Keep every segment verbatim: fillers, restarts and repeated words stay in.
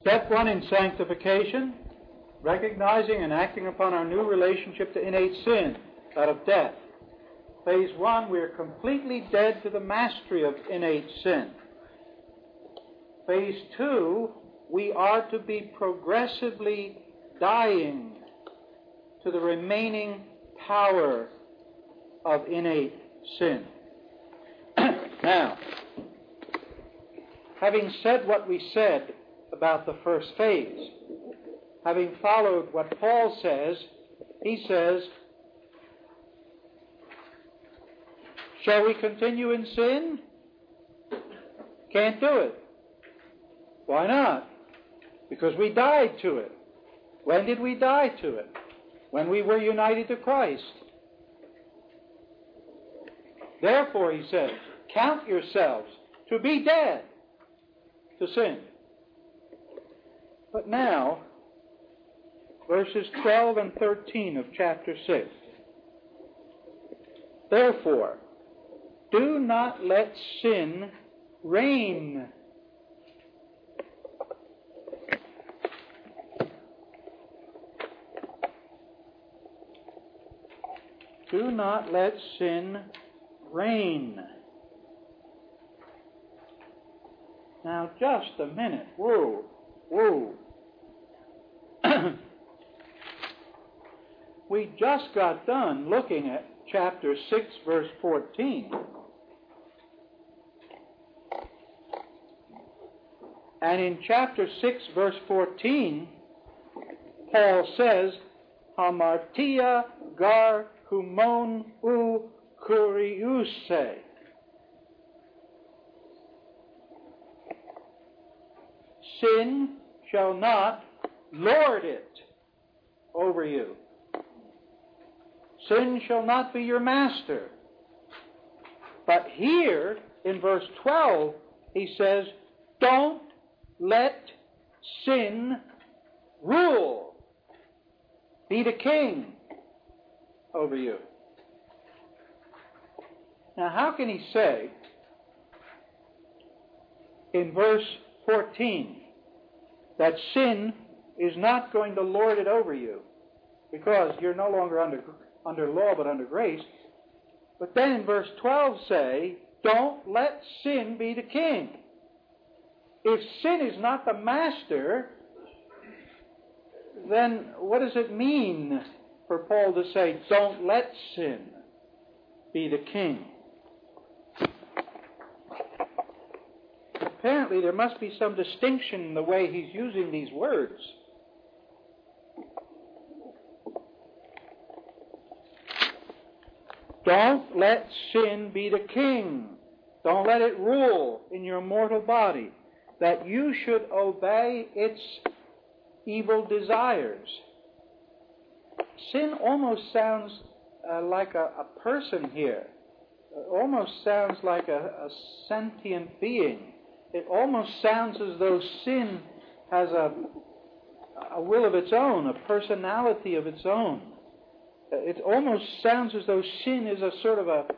Step one in sanctification, recognizing and acting upon our new relationship to innate sin, that of death. Phase one, we are completely dead to the mastery of innate sin. Phase two, we are to be progressively dying to the remaining power of innate sin. Now, having said what we said about the first phase, having followed what Paul says, he says, shall we continue in sin? Can't do it. Why not? Because we died to it. When did we die to it? When we were united to Christ. Therefore, he says, count yourselves to be dead to sin. But now, verses twelve and thirteen of chapter six. Therefore, do not let sin reign. Do not let sin reign. Now, just a minute. Whoa, whoa. We just got done looking at chapter six, verse fourteen. And in chapter six, verse fourteen, Paul says, hamartia gar humon u kuriuse. Sin shall not lord it over you. Sin shall not be your master. But here, in verse twelve, he says, don't let sin rule, be the king over you. Now, how can he say in verse fourteen that sin is not going to lord it over you because you're no longer under, under law but under grace, but then in verse twelve say, don't let sin be the king? If sin is not the master, then what does it mean for Paul to say, don't let sin be the king? Apparently there must be some distinction in the way he's using these words. Don't let sin be the king. Don't let it rule in your mortal body, that you should obey its evil desires. Sin almost sounds uh, like a, a person here. It almost sounds like a, a sentient being. It almost sounds as though sin has a, a will of its own, a personality of its own. It almost sounds as though sin is a sort of a,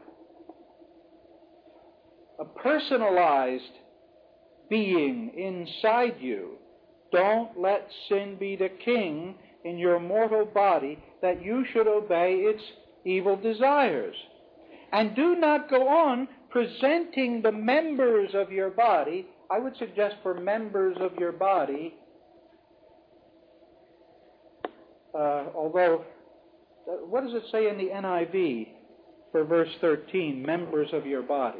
a personalized being inside you. Don't let sin be the king in your mortal body, that you should obey its evil desires. And do not go on presenting the members of your body. I would suggest for members of your body, uh, although, uh, what does it say in the N I V for verse thirteen, members of your body?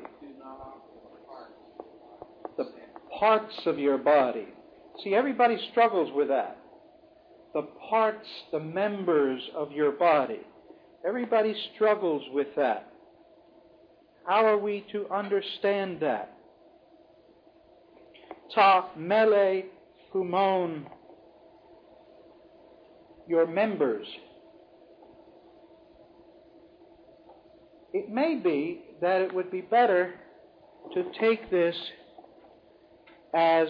The parts of your body. See, everybody struggles with that. The parts, the members of your body. Everybody struggles with that. How are we to understand that? Ta mele humon, your members. It may be that it would be better to take this as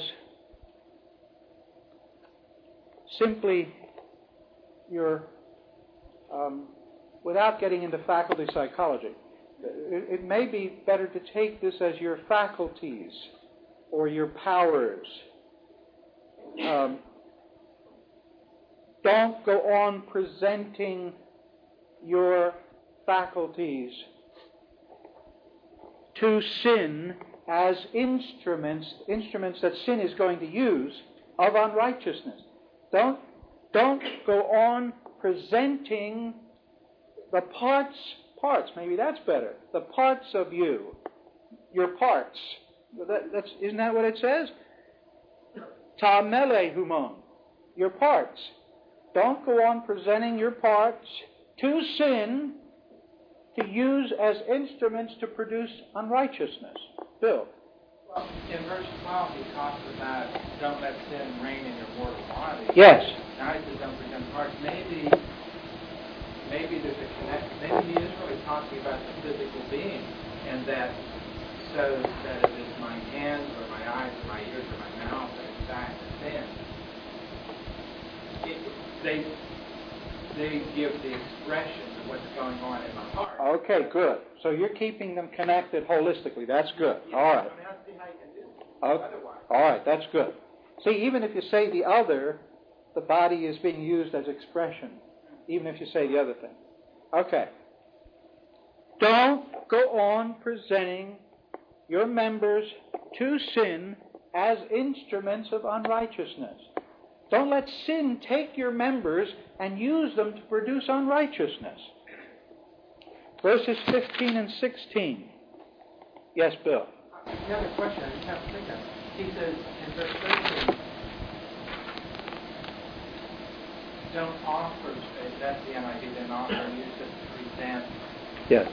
simply your, um, without getting into faculty psychology, it, it may be better to take this as your faculties or your powers. um, don't go on presenting your faculties to sin as instruments, instruments that sin is going to use of unrighteousness. Don't, don't go on presenting the parts, parts, maybe that's better, the parts of you, your parts. That, that's, isn't that what it says? Ta melehumon, your parts. Don't go on presenting your parts to sin to use as instruments to produce unrighteousness. Bill? Well, in verse twelve, he talks about don't let sin reign in your mortal body. Yes. Now he says don't present parts. Maybe, maybe there's a connect. Maybe he is really talking about the physical being, and that so that it is my hands or my eyes or my ears or my mouth that in fact sin. It, they they give the expression of what's going on in my heart. Okay, good. So you're keeping them connected holistically. That's good. Yeah, all right. I mean, I see how you can do it. Okay. Otherwise. All right, that's good. See, even if you say the other, the body is being used as expression, even if you say the other thing. Okay. Don't go on presenting your members to sin as instruments of unrighteousness. Don't let sin take your members and use them to produce unrighteousness. Verses fifteen and sixteen. Yes, Bill? The other question I just have to think of. He says in verse thirteen, don't offer, that's the N I V, then offer and use it to present. Yes.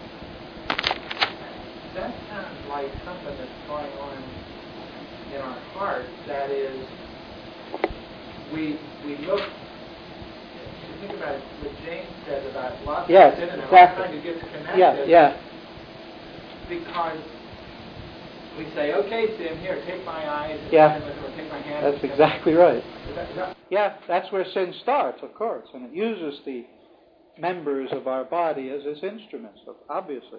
That sounds like something that's going on in our hearts. That is, we we look, if you think about what James said about lots yes, of sin and exactly. trying to get connected. Yeah, yeah. Because we say, okay, sin, here, take my eyes, and yeah. or take my hands. That's exactly right. Is that, is that? Yeah, that's where sin starts, of course, and it uses the members of our body as its instruments, obviously.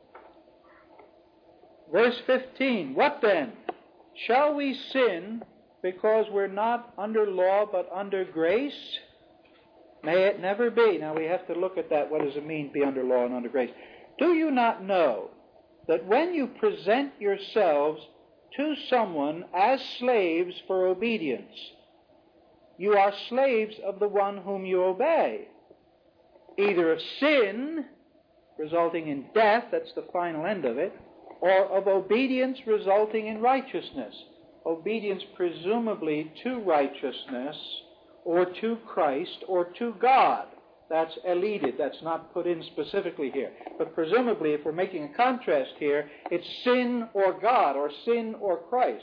Verse fifteen, what then? Shall we sin because we're not under law but under grace? May it never be. Now we have to look at that. What does it mean, be under law and under grace? Do you not know that when you present yourselves to someone as slaves for obedience, you are slaves of the one whom you obey, either of sin, resulting in death, that's the final end of it, or of obedience resulting in righteousness. Obedience presumably to righteousness, or to Christ, or to God. That's elided. That's not put in specifically here. But presumably, if we're making a contrast here, it's sin or God, or sin or Christ.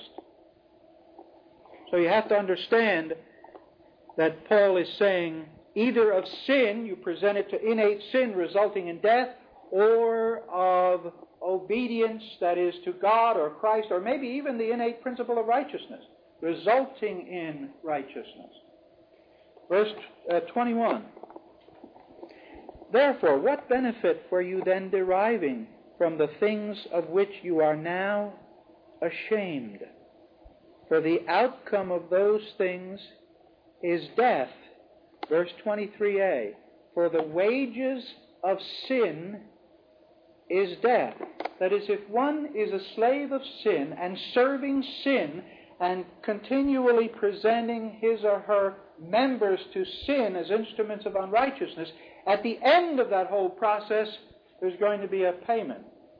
So you have to understand that Paul is saying either of sin, you present it to innate sin resulting in death, or of obedience, that is to God or Christ, or maybe even the innate principle of righteousness, resulting in righteousness. Verse uh, twenty-one. Therefore, what benefit were you then deriving from the things of which you are now ashamed? For the outcome of those things is death. Verse twenty-three a. For the wages of sin is death. That is, if one is a slave of sin and serving sin and continually presenting his or her members to sin as instruments of unrighteousness, at the end of that whole process, there's going to be a payment.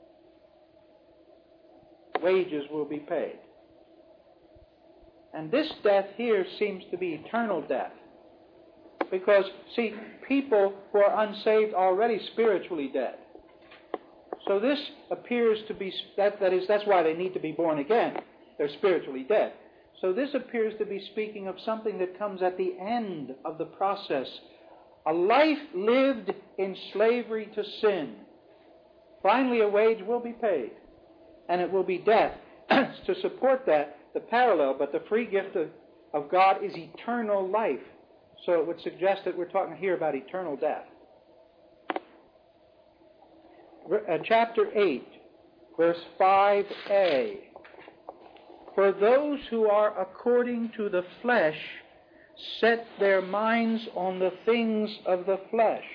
Wages will be paid. And this death here seems to be eternal death. Because, see, people who are unsaved are already spiritually dead. So this appears to be, that, that is, that's why they need to be born again. They're spiritually dead. So this appears to be speaking of something that comes at the end of the process. A life lived in slavery to sin. Finally, a wage will be paid. And it will be death. To support that, the parallel, but the free gift of, of God is eternal life. So it would suggest that we're talking here about eternal death. Uh, chapter eight, verse five a. For those who are according to the flesh set their minds on the things of the flesh.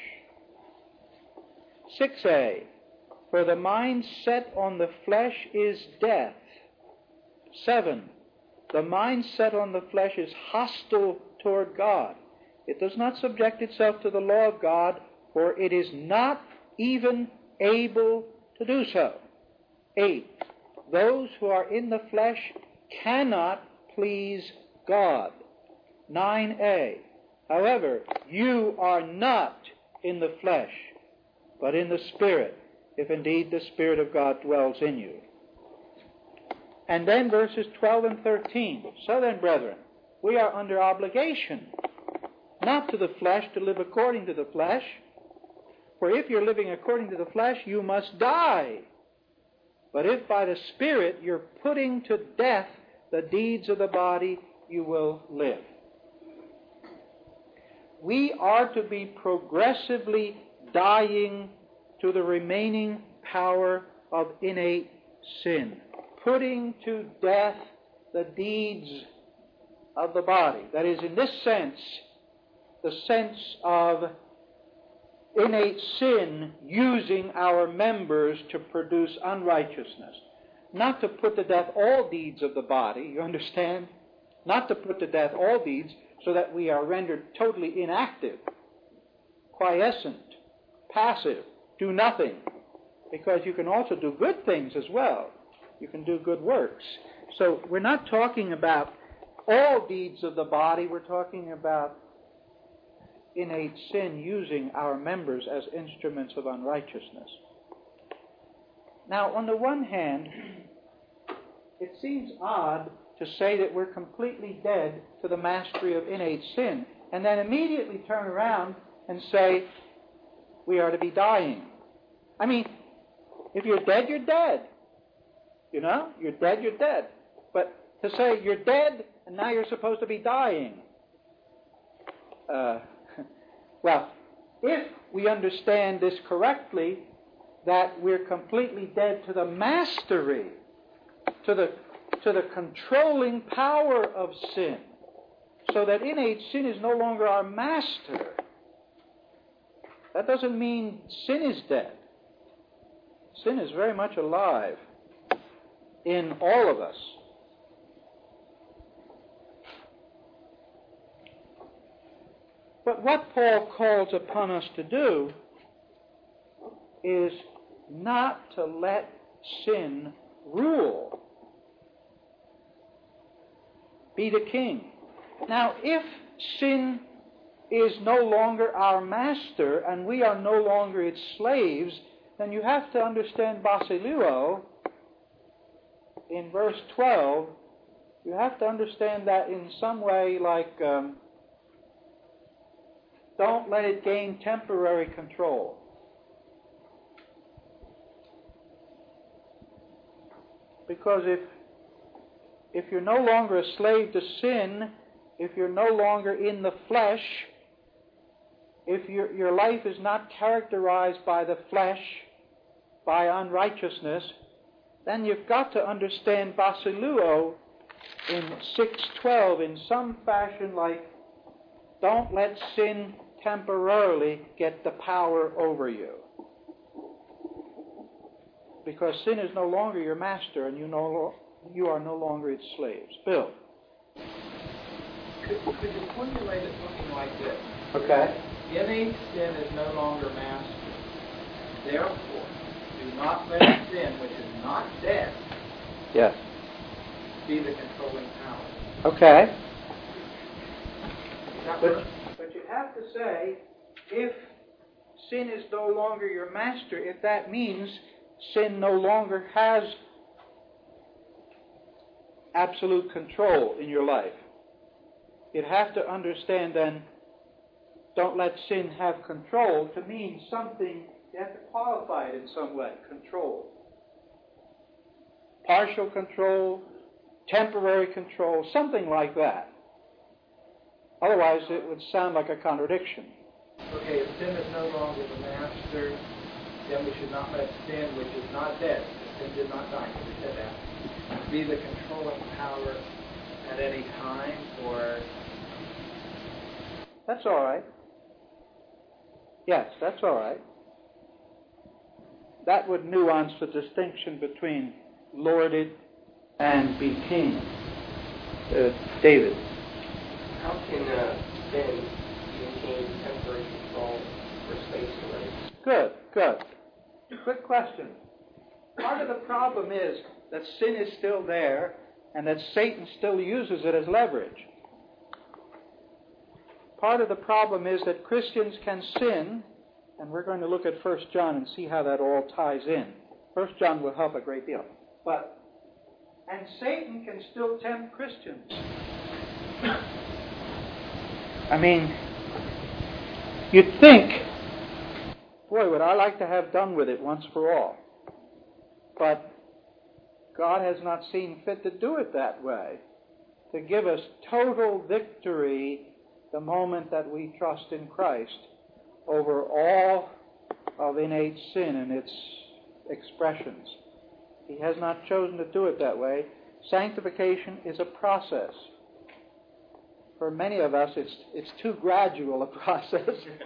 six a. For the mind set on the flesh is death. seven. The mind set on the flesh is hostile toward God. It does not subject itself to the law of God, for it is not even able to do so. eight. Those who are in the flesh cannot please God. nine a. However, you are not in the flesh, but in the Spirit, if indeed the Spirit of God dwells in you. And then verses twelve and thirteen. So then, brethren, we are under obligation, not to the flesh, to live according to the flesh. For if you're living according to the flesh, you must die. But if by the Spirit you're putting to death the deeds of the body, you will live. We are to be progressively dying to the remaining power of innate sin, putting to death the deeds of the body. That is, in this sense, the sense of innate sin using our members to produce unrighteousness. Not to put to death all deeds of the body, you understand? Not to put to death all deeds so that we are rendered totally inactive, quiescent, passive, do nothing. Because you can also do good things as well. You can do good works. So we're not talking about all deeds of the body, we're talking about innate sin using our members as instruments of unrighteousness. Now, on the one hand, it seems odd to say that we're completely dead to the mastery of innate sin, and then immediately turn around and say we are to be dying. I mean, if you're dead, you're dead. You know? You're dead, you're dead. But to say you're dead and now you're supposed to be dying. Uh, well, if we understand this correctly, that we're completely dead to the mastery, to the, to the controlling power of sin, so that innate sin is no longer our master, that doesn't mean sin is dead. Sin is very much alive in all of us. But what Paul calls upon us to do is not to let sin rule, be the king. Now, if sin is no longer our master and we are no longer its slaves, then you have to understand basiluo in verse twelve. You have to understand that in some way, like, um, don't let it gain temporary control. Because if if you're no longer a slave to sin, if you're no longer in the flesh, if your, your life is not characterized by the flesh, by unrighteousness, then you've got to understand basiluo in six twelve in some fashion like, don't let sin temporarily get the power over you. Because sin is no longer your master and you, no, you are no longer its slaves. Bill? Could, could you formulate it looking like this? Okay. Innate sin is no longer master. Therefore, do not let sin, which is not dead, yes, be the controlling power. Okay. That But, work? but you have to say, if sin is no longer your master, if that means sin no longer has absolute control in your life, you'd have to understand then, don't let sin have control to mean something. You have to qualify it in some way. Control. Partial control, temporary control, something like that. Otherwise, it would sound like a contradiction. Okay, if sin is no longer the master, then we should not let sin, which is not dead, sin did not die. We said that. be the controlling power at any time, or? That's all right. Yes, that's all right. That would nuance the distinction between lorded and be king. Uh, David. How can uh, sin maintain temporary control for space delays? Good, good. Good question. Part of the problem is that sin is still there and that Satan still uses it as leverage. Part of the problem is that Christians can sin, and we're going to look at First John and see how that all ties in. First John will help a great deal. But, and Satan can still tempt Christians. I mean, you'd think, boy, would I like to have done with it once for all. But God has not seen fit to do it that way, to give us total victory the moment that we trust in Christ over all of innate sin and its expressions. He has not chosen to do it that way. Sanctification is a process. For many of us, it's it's too gradual a process.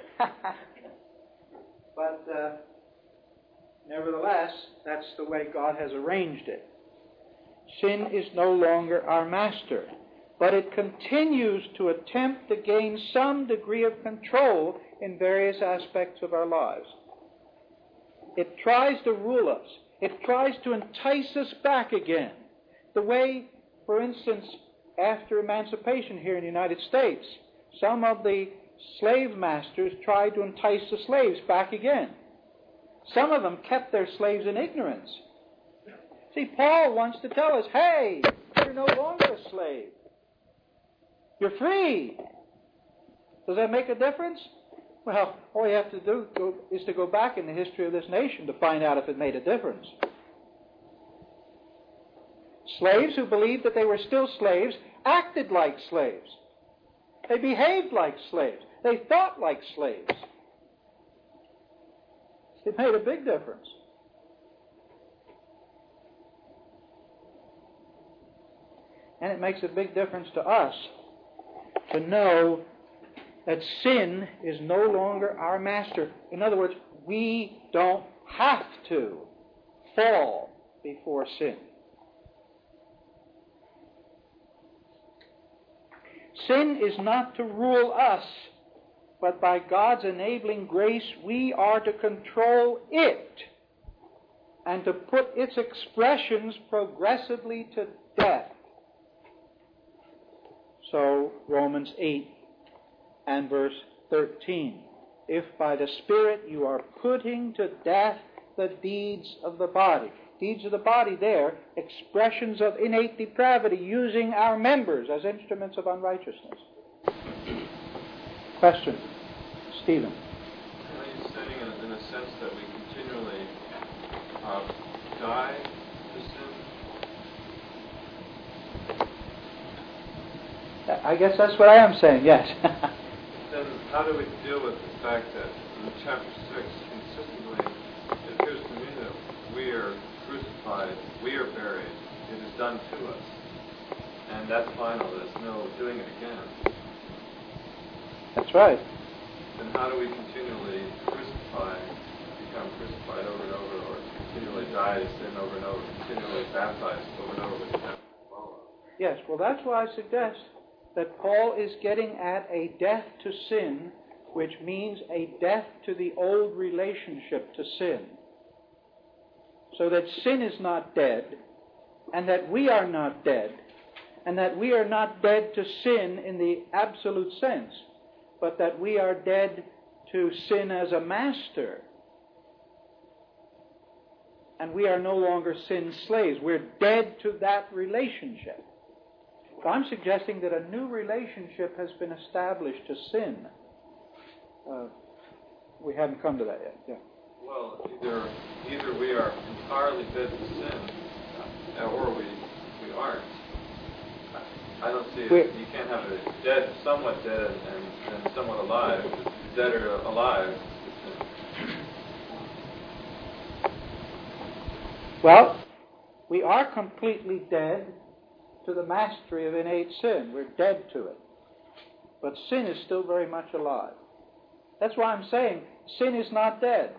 But uh, nevertheless, that's the way God has arranged it. Sin is no longer our master, but it continues to attempt to gain some degree of control in various aspects of our lives. It tries to rule us. It tries to entice us back again. The way, for instance, after emancipation here in the United States, some of the slave masters tried to entice the slaves back again. Some of them kept their slaves in ignorance. See, Paul wants to tell us, hey, you're no longer a slave. You're free. Does that make a difference? Well, all you have to do go, is to go back in the history of this nation to find out if it made a difference. Slaves who believed that they were still slaves acted like slaves. They behaved like slaves. They thought like slaves. It made a big difference. And it makes a big difference to us to know that sin is no longer our master. In other words, we don't have to fall before sin. Sin is not to rule us, but by God's enabling grace, we are to control it and to put its expressions progressively to death. So, Romans eight and verse thirteen. If by the Spirit you are putting to death the deeds of the body. Deeds of the body there, expressions of innate depravity, using our members as instruments of unrighteousness. Question. Stephen. Are you saying in, in a sense that we continually uh, die to sin? I guess that's what I am saying, yes. Then how do we deal with the fact that in chapter six, consistently, it appears to me that we are crucified, we are buried, it is done to us. And that's final, there's no doing it again. That's right. Then how do we continually crucify, become crucified over and over, or continually die to sin over and over, continually baptized over and over with the death to follow? Yes, well that's why I suggest that Paul is getting at a death to sin, which means a death to the old relationship to sin. So that sin is not dead, and that we are not dead, and that we are not dead to sin in the absolute sense, but that we are dead to sin as a master. And we are no longer sin's slaves. We're dead to that relationship. So I'm suggesting that a new relationship has been established to sin. Uh, we haven't come to that yet. Yeah. Well, either either we are entirely dead to sin, or we we aren't. I don't see it. You can't have a dead, somewhat dead, and, and somewhat alive. Dead or alive. Well, We are completely dead to the mastery of innate sin. We're dead to it. But sin is still very much alive. That's why I'm saying sin is not dead.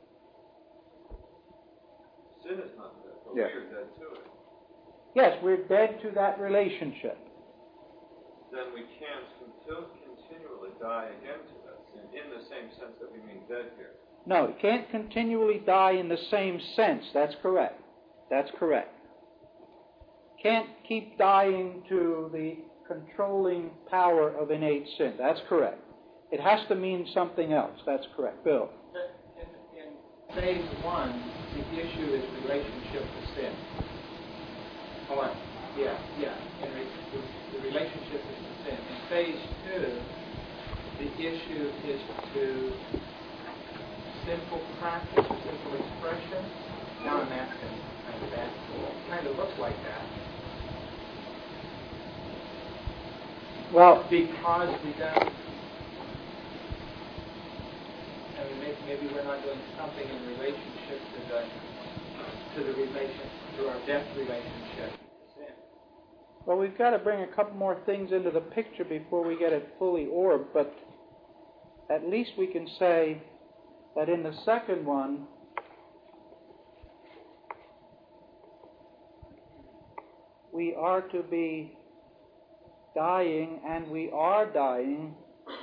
Sin is not dead, but Yeah. we are dead to it. Yes, we're dead to that relationship. Then we can't until continually die again to that sin, in the same sense that we mean dead here. No, it can't continually die in the same sense. That's correct. That's correct. Can't keep dying to the controlling power of innate sin. That's correct. It has to mean something else. That's correct. Bill? In, in phase one, the issue is relationship to sin. Hold on. Yeah, yeah. In re, the, the relationship is to sin. In phase two, the issue is to sinful practice or sinful expression. Now I'm asking kind of that. It kind of looks like that. Well, Because we don't, I mean, maybe, maybe we're not doing something in relationship to the to the relation to our death relationship to sin. well, we've got to bring a couple more things into the picture before we get it fully orbed, but at least we can say that in the second one, we are to be dying, and we are dying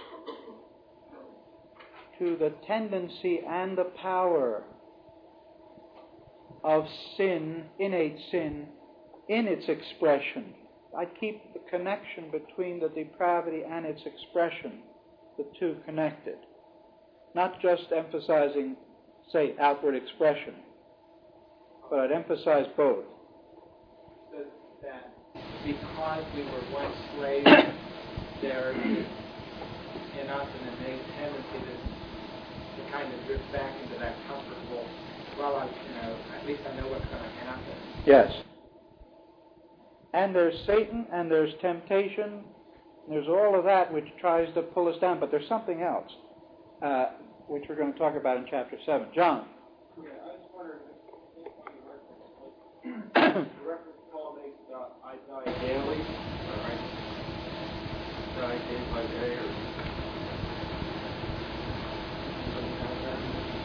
to the tendency and the power of sin, innate sin, in its expression. I keep the connection between the depravity and its expression, the two connected. Not just emphasizing, say, outward expression, but I'd emphasize both. So that because we were once slaves, there is in us an innate tendency to, to kind of drift back into that comfortable, well, I, you know, at least I know what's going to happen. Yes. And there's Satan, and there's temptation, and there's all of that which tries to pull us down, but there's something else, uh, which we're going to talk about in chapter seven. John. Yeah, I just wondered if the reference, the reference Paul makes about I die daily, or I die day by day, or something like that.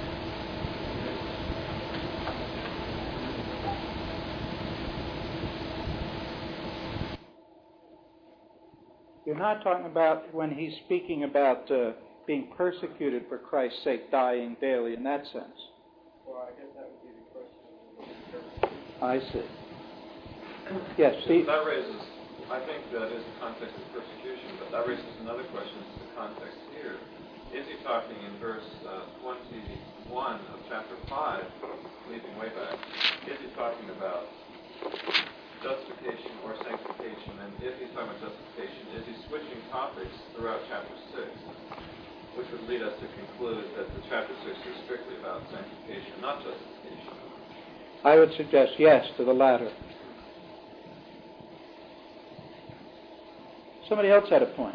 You're not talking about when he's speaking about uh, being persecuted for Christ's sake, dying daily in that sense. Well, I guess that would be the question. I see. Yes, Steve? That raises, I think that is the context of persecution, but that raises another question as to the context here. Is he talking in verse uh, twenty-one of chapter five, leaping way back, is he talking about justification or sanctification? And if he's talking about justification, is he switching topics throughout chapter six, which would lead us to conclude that the chapter six is strictly about sanctification, not justification? I would suggest yes to the latter. Somebody else had a point.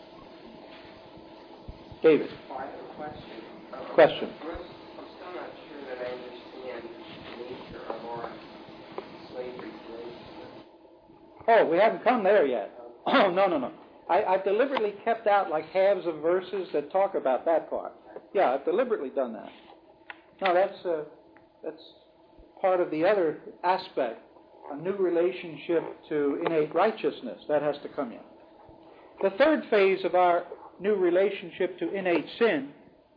David. Well, I have a question. Uh, Question. I'm still not sure that I understand the nature of our slavery relationship. Oh, we haven't come there yet. Oh, no, no, no. I, I've deliberately kept out like halves of verses that talk about that part. Yeah, I've deliberately done that. No, that's uh, that's part of the other aspect, a new relationship to innate righteousness. That has to come in. The third phase of our new relationship to innate sin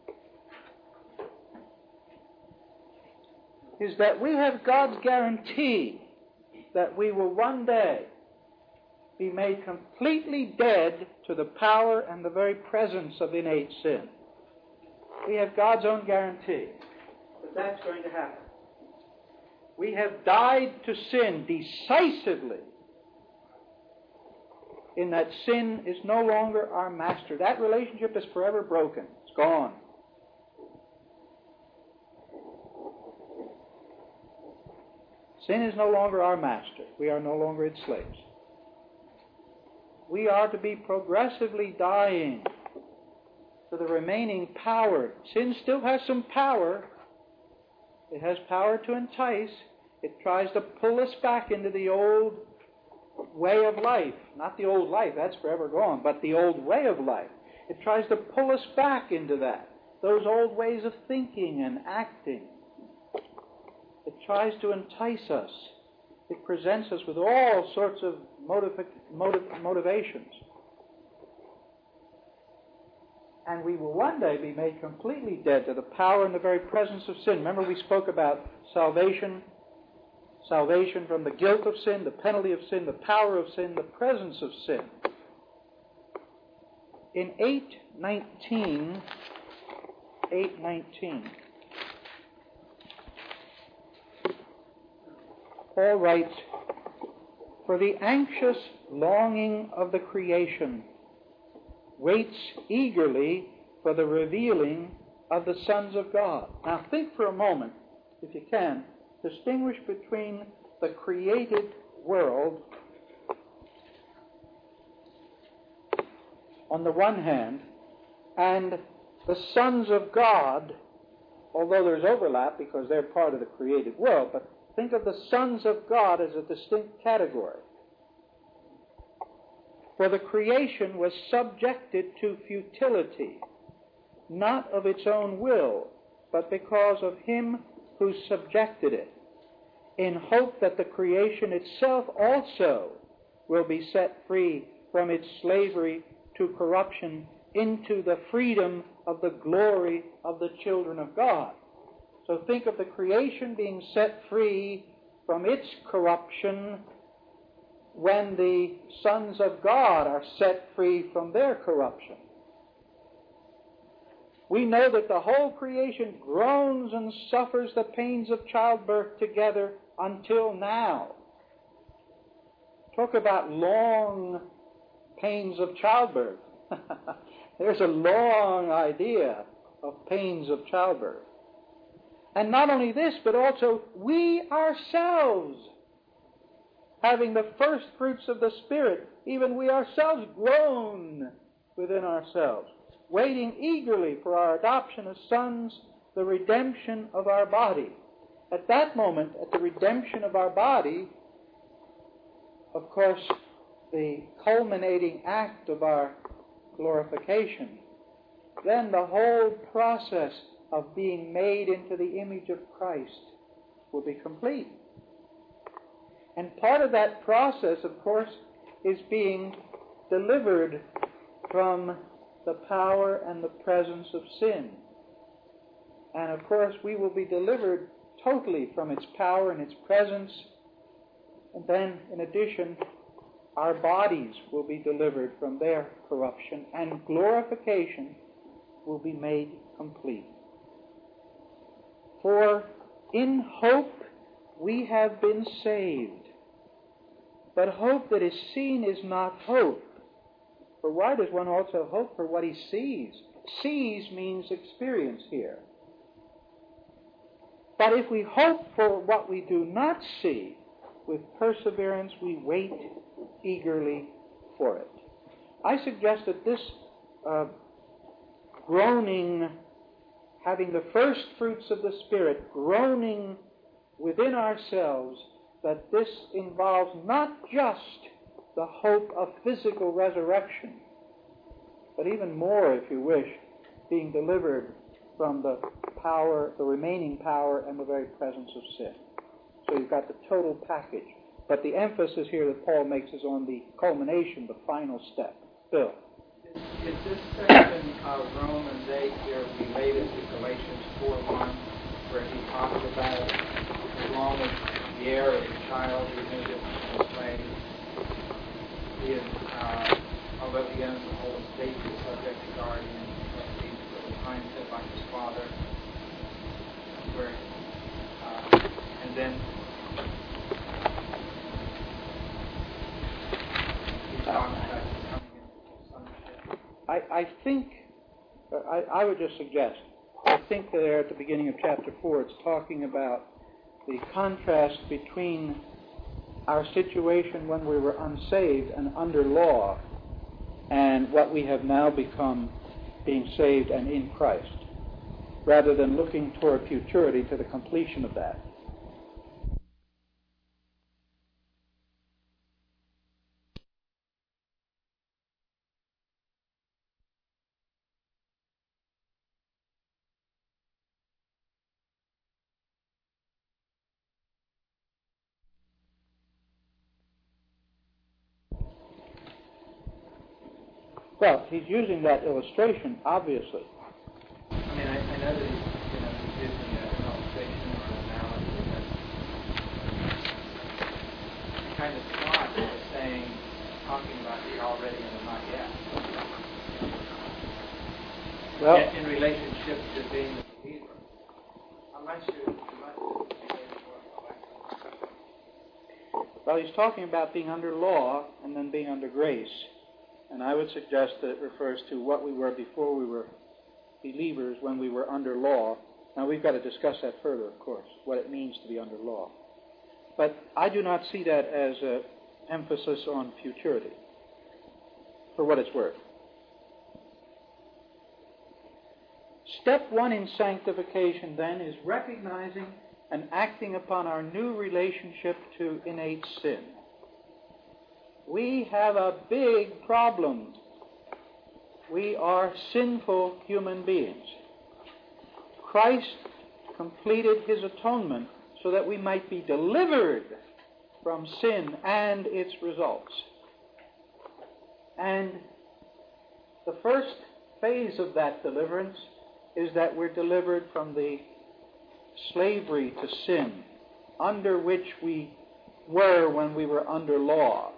is that we have God's guarantee that we will one day be made completely dead to the power and the very presence of innate sin. We have God's own guarantee that that's going to happen. We have died to sin decisively in that sin is no longer our master. That relationship is forever broken. It's gone. Sin is no longer our master. We are no longer its slaves. We are to be progressively dying to the remaining power. Sin still has some power. It has power to entice. It tries to pull us back into the old way of life. Not the old life, that's forever gone, but the old way of life. It tries to pull us back into that, those old ways of thinking and acting. It tries to entice us. It presents us with all sorts of motiv- motiv- motivations. And we will one day be made completely dead to the power and the very presence of sin. Remember we spoke about salvation, salvation from the guilt of sin, the penalty of sin, the power of sin, the presence of sin. In eight nineteen, eight nineteen, Paul writes, "For the anxious longing of the creation waits eagerly for the revealing of the sons of God." Now think for a moment, if you can, distinguish between the created world on the one hand and the sons of God, although there's overlap because they're part of the created world, but think of the sons of God as a distinct category. For the creation was subjected to futility, not of its own will, but because of him who subjected it, in hope that the creation itself also will be set free from its slavery to corruption into the freedom of the glory of the children of God. So think of the creation being set free from its corruption when the sons of God are set free from their corruption. We know that the whole creation groans and suffers the pains of childbirth together until now. Talk about long pains of childbirth. There's a long idea of pains of childbirth. And not only this, but also we ourselves, having the first fruits of the Spirit, even we ourselves groan within ourselves, waiting eagerly for our adoption as sons, the redemption of our body. At that moment, at the redemption of our body, of course, the culminating act of our glorification, then the whole process of being made into the image of Christ will be complete. And part of that process, of course, is being delivered from the power and the presence of sin. And of course, we will be delivered totally from its power and its presence. And then, in addition, our bodies will be delivered from their corruption, and glorification will be made complete. For in hope we have been saved. But hope that is seen is not hope. For why does one also hope for what he sees? Sees means experience here. But if we hope for what we do not see, with perseverance we wait eagerly for it. I suggest that this uh, groaning, having the first fruits of the Spirit, groaning within ourselves, that this involves not just the hope of physical resurrection, but even more, if you wish, being delivered from the power, the remaining power, and the very presence of sin. So you've got the total package. But the emphasis here that Paul makes is on the culmination, the final step. Bill. Is this section of Romans eight here related to Galatians four one, where he talks about as long as the heir is a child, he is a slave, he is, uh, although he owns the whole estate, he is subject to guardian, he's for the time set like his father, where, uh, and then he talks about coming into sonship. I, I think, I, I would just suggest, I think that there at the beginning of chapter four, it's talking about the contrast between our situation when we were unsaved and under law and what we have now become being saved and in Christ, rather than looking toward futurity to the completion of that. Well, he's using that illustration, obviously. I mean, I, I know that he's, you know, he's using an illustration or an analogy that's kind of smart as saying, talking about the already and the not yet. Well, in, in relationship to being a believer. Unless you, unless you well, he's talking about being under law and then being under grace. And I would suggest that it refers to what we were before we were believers, when we were under law. Now, we've got to discuss that further, of course, what it means to be under law. But I do not see that as an emphasis on futurity, for what it's worth. Step one in sanctification, then, is recognizing and acting upon our new relationship to innate sin. We have a big problem. We are sinful human beings. Christ completed his atonement so that we might be delivered from sin and its results. And the first phase of that deliverance is that we're delivered from the slavery to sin under which we were when we were under law.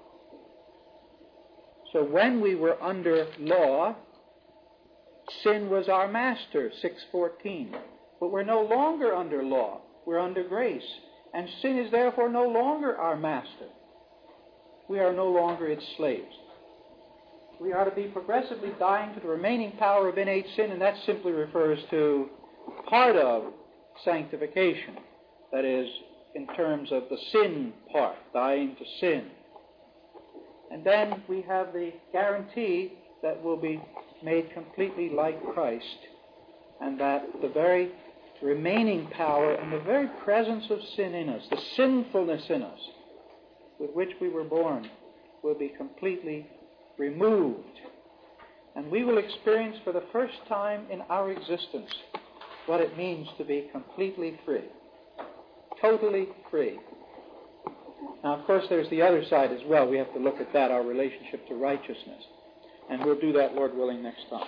So when we were under law, sin was our master, six fourteen. But we're no longer under law. We're under grace. And sin is therefore no longer our master. We are no longer its slaves. We are to be progressively dying to the remaining power of innate sin, and that simply refers to part of sanctification. That is, in terms of the sin part, dying to sin. And then we have the guarantee that we'll be made completely like Christ, and that the very remaining power and the very presence of sin in us, the sinfulness in us with which we were born, will be completely removed. And we will experience for the first time in our existence what it means to be completely free, totally free. Now, of course, there's the other side as well. We have to look at that, our relationship to righteousness. And we'll do that, Lord willing, next time.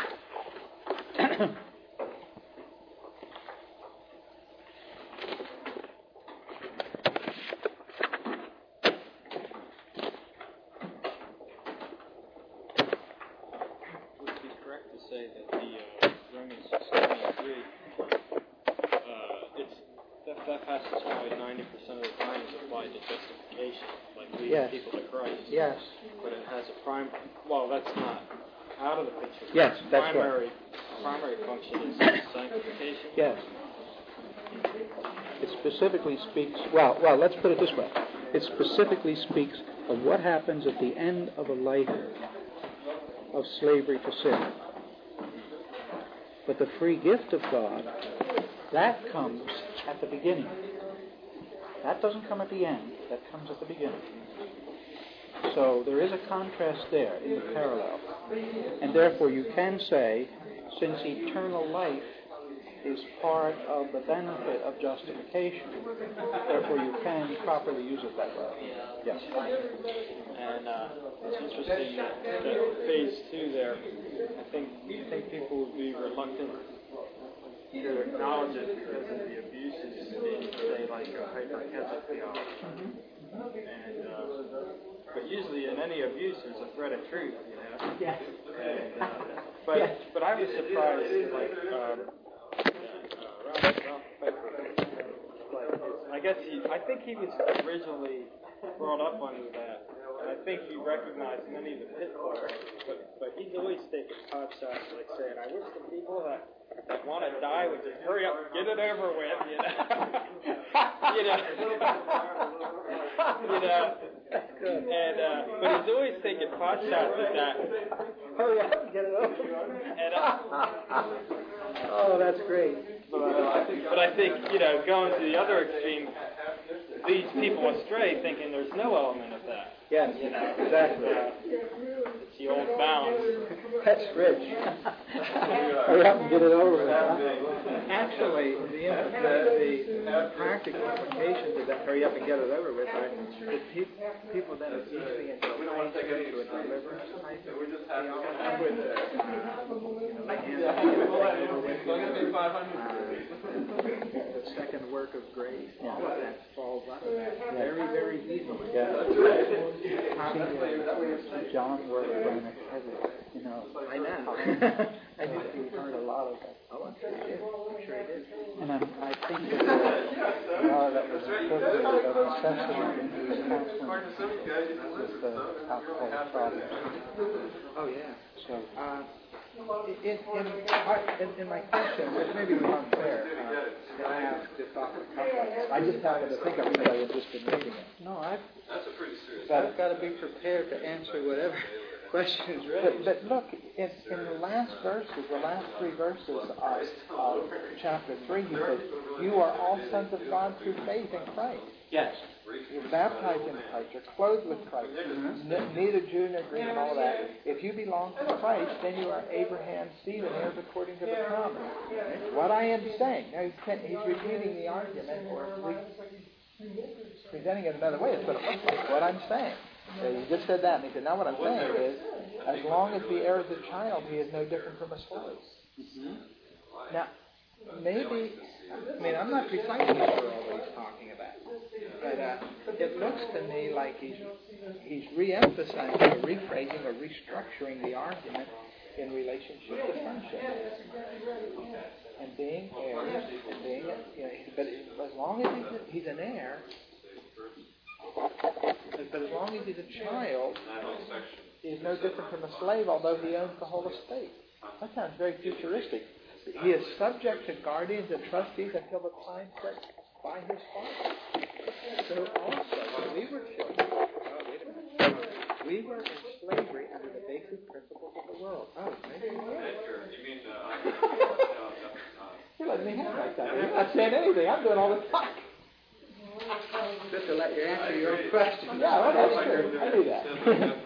Would it be correct to say that the uh, Romans six twenty-three, uh, it's that, that passage probably ninety percent of the time is applied to justification, like leading Yes. people to Christ. Yes. But it has a prime. Well, that's not out of the picture. Yes, that's primary, primary function is sanctification. Yes. It specifically speaks, well, well, let's put it this way. It specifically speaks of what happens at the end of a life of slavery to sin. But the free gift of God, that comes at the beginning. That doesn't come at the end. That comes at the beginning. So there is a contrast there in the parallel. And therefore you can say, since eternal life is part of the benefit of justification, therefore you can properly use it that way. Yes. And uh, it's interesting that, that phase two there, I think I think people would be reluctant to acknowledge it because of the abuses in, say, like a hyperkesed theology. And uh, but usually in any abuse there's a thread of truth, you know. Yes. And, uh, but Yes. but I was surprised, like um, uh, Ralph, Ralph Piper, like I guess he, I think he was originally brought up under that, and I think he recognized many of the pitfalls. But but he's always taken pot shots, like saying, "I wish the people that." that want to die would just hurry up and get it over with, you know. you know. you know. And uh, but he's always taking pot shots at that. Hurry up and get it over with. And, uh, oh, that's great. But, uh, but I think, you know, going to the other extreme leads people astray, thinking there's no element of that. Yes, you know, exactly. Uh, it's the old balance. That's rich. Hurry up and get it over with. Actually, the, the, the practical implications of that hurry up and get it over with are that pe- people then easily entice into a deliverance type of theology with uh, you know, the hand over with uh, the second work of grace. All of that falls out of that very, very easily. Yeah. John worked for an exhibit, you know. I know. I think we heard a lot of that. Oh, I'm sure he did. I'm sure he did. And I'm, I think that a lot of that was incorporated of necessity into his counseling with the alcoholic problem. Oh, yeah. So, Uh, in, in, in, in my question, which maybe was unfair, uh, that I asked just off the cuff, I just happened to think of it because I had just been reading it. no, I've, That's a pretty serious. I've got to be prepared to answer whatever question is raised. But, but look, in, in the last verses, the last three verses of, of chapter three, he says, "You are all sons of God through faith in Christ." Yes. You're baptized in Christ. You're clothed with Christ. N- neither Jew nor Greek and all that. If you belong to Christ, then you are Abraham's seed and heirs according to the promise. What I am saying, now he's, he's repeating the argument or re- presenting it another way. It's what it looks like. What I'm saying. So he just said that, and he said, now what I'm saying is, as long as the heir is a child, he is no different from a slave. Mm-hmm. Now, maybe, I mean, I'm not precisely sure what he's talking about, but uh, it looks to me like he's he's re-emphasizing or rephrasing or restructuring the argument in relationship to sonship. And being heirs, and being, you know, but as long as he's, a, he's an heir, but as long as he's a child, he is no different from a slave, although he owns the whole estate. That sounds very futuristic. He is subject to guardians and trustees until the time set by his father. So also, when we were children, oh, wait a minute, we were in slavery under the basic principles of the world. Oh, maybe we were. You're letting me have like that. I'm not saying anything. I'm doing all the talk. Just to let you answer your own question. Yeah, well, that's true. I do that.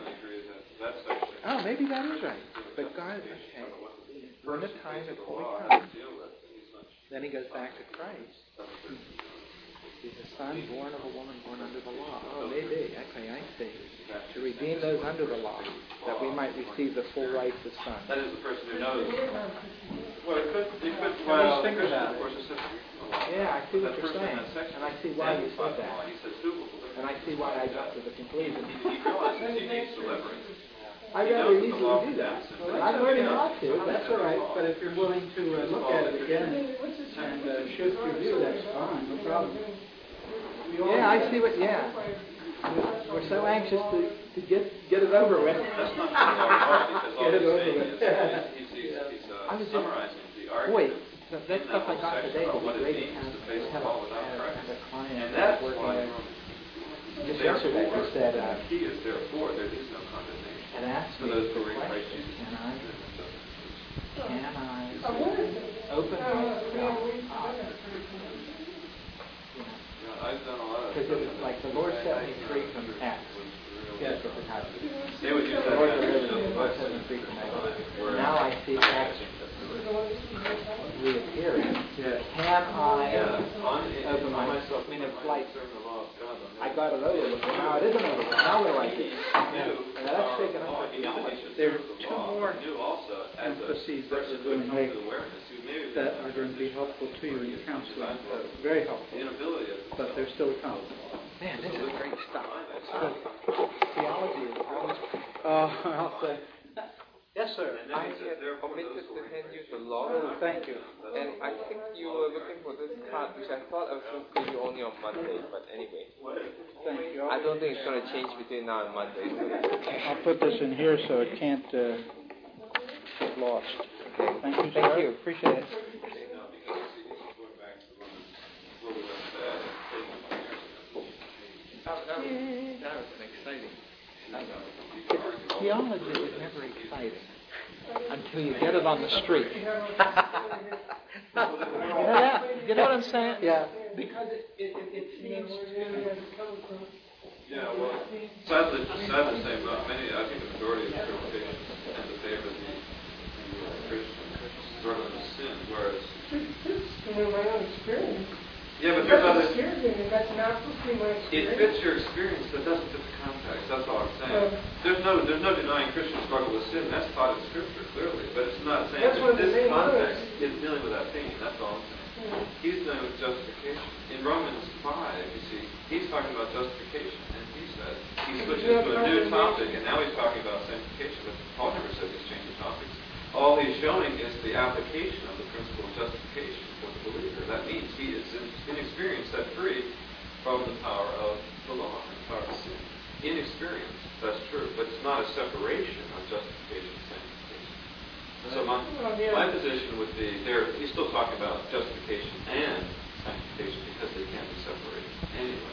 Oh, maybe that is right. But God, okay, when the time is fully come, then he goes back to Christ. He's a son born of a woman born under the law. Oh, maybe. Okay, I see. To redeem those under the law, that we might receive the full rights of sons. That is the person who knows. Well, it could, it could, Well, well, think about it. Of course, it's a, yeah, I see what you're saying. And I see why you said that. He says suitable. And I see why I got to the conclusion. He realizes he needs deliverance. I rather easily do that. I'm learning not to. That's all right. But if you're willing to uh, look at it again and uh, shift your view, that's fine. No problem. Yeah, I see what. Yeah, we're so anxious to, to get get it over with. That's not true. Get it over with. He's, he's, he's uh, I was summarizing the Boy, argument. so that stuff I got today About was what it great. means to face I the law without have Christ. a client And that's working why there just yesterday who said, uh, the key is therefore there is no condemnation. had asked For me those the who are in Christ question, Jesus. can I, can I open myself up? I've done a lot of Because it was like the Lord set me free from X. Yes, it has. They would use The that Lord as delivered me. a The Lord set me free from X. Now I see X reappearing. Can I open myself? I mean, it's like I got it over with, but now it isn't over with. Now what do I do? And that's taken up with theology. There are two more emphases that we're going to make that are going to be helpful to you in counseling. Uh, very helpful. But they're still to come. Man, this is great stuff. Theology is always... Oh, I'll say... Yes, sir. I had omitted to hand you the log. Oh, thank you. And I think you were looking for this card, which I thought I was going to give you only on Monday. But anyway, Thank you. I don't think it's going to change between now and Monday. I'll put this in here so it can't uh, get lost. Okay. Thank you, sir. Thank you. Appreciate it. That, that, was, that was an exciting. Theology is never exciting until you get it on the street. You know that? You know what I'm saying? Yeah. Because it, it, it seems to Yeah, well, sadly, sadly, say, but many, I think the majority of interpretations tend to favor the, the uh, Christian sort of sin, whereas. You know, my own experience. Yeah, but there's other. That's not supposed to be my experience. It fits your experience, but doesn't fit the context. That's all I'm saying. Uh, there's no, there's no denying Christians struggle with sin. That's taught in Scripture clearly, but it's not saying that this context is dealing with that pain. That's all I'm saying. Yeah. He's dealing with justification. In Romans five, you see, he's talking about justification, and he says he switches to a new topic, and now he's talking about sanctification. But Paul never says he's changing topics. All he's showing is the application of the principle of justification for the believer. That means he is in, in experience set free from the power of the law and the power of sin. In experience, that's true, but it's not a separation of justification and sanctification. So my, my position would be there. He's still talking about justification and sanctification because they can't be separated anyway.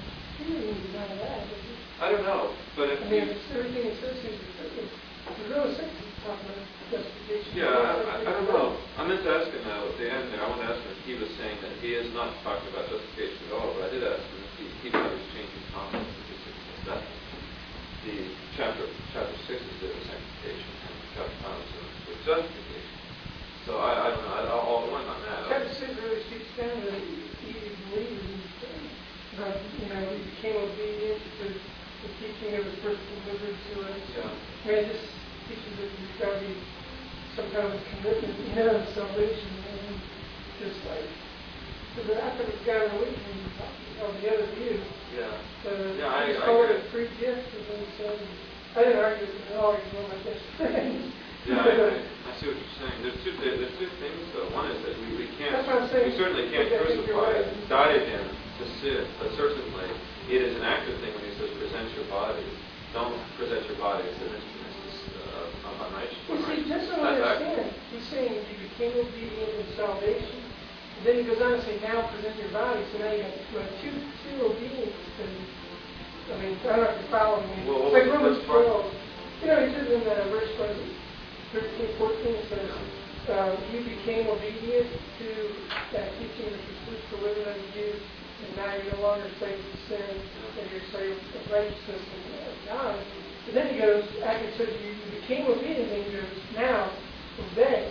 I don't know, but if I mean, it's everything associated with it. The real sense is talking about justification. Yeah, I, I, I don't know. I meant to ask him now at the end there. I want to ask him if he was saying that he is not talking about justification at all, but I did ask him if he, he thought he was changing topics. That the chapter chapter six is dealing with sanctification, and chapter five is dealing with justification. So I, I don't know. I, I'll one on that. Chapter six really speaks down to the easy believers. Uh, you know, he became obedient to the teaching of the person delivered to us. Yeah. I mean, this teaches that there's got to be some kind of commitment, you know, of salvation, and just like because after we've gotten away from the other view. Yeah. So yeah, I, just I call agree. it a free gift, and then said, I didn't argue with it at all. He's one of my best friends. Yeah, I, I, I see what you're saying. There's two, there's two things, though. One is that we, we can't, That's what I'm saying. we certainly can't crucify, right. die him to sin, but certainly it is an active thing when he says present your body. Don't present your body as an instrument uh, of unrighteousness. Well, see, just so I understand, he's saying you became obedient in salvation. And then he goes on to say, now present your body. So now you have, you have two, two obedience things. I mean, I don't know if you're following me. Well, it's like Romans twelve. You know, he says in uh, verse thirteen, fourteen, it says, uh, you became obedient to that teaching which was first delivered unto you, and now you're no longer slave to sin, and you're slave of righteousness and God. And then he goes, after it says you, you became obedient, and he goes, now obey.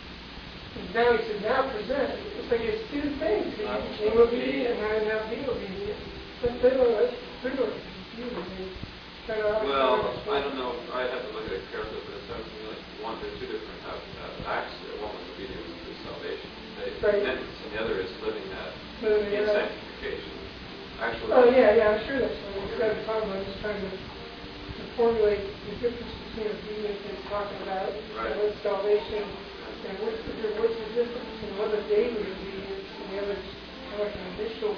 And now he says, now present. It's like it's two things. You became obedient, and now you're now being obedient. But they don't, that's pretty much confusing. Well, I don't know. I have to look at it carefully, but it sounds to me like one, there's two different uh, uh, acts there. One was obedience to salvation, right. and the other is living that so, in yeah. sanctification. Actually. Oh yeah, yeah. I'm sure that's what we've got to talk about. Just trying to, to formulate the difference between obedience and talking about right. and what's salvation, and what's the what's the difference between one of daily obedience and the other kind of like an initial.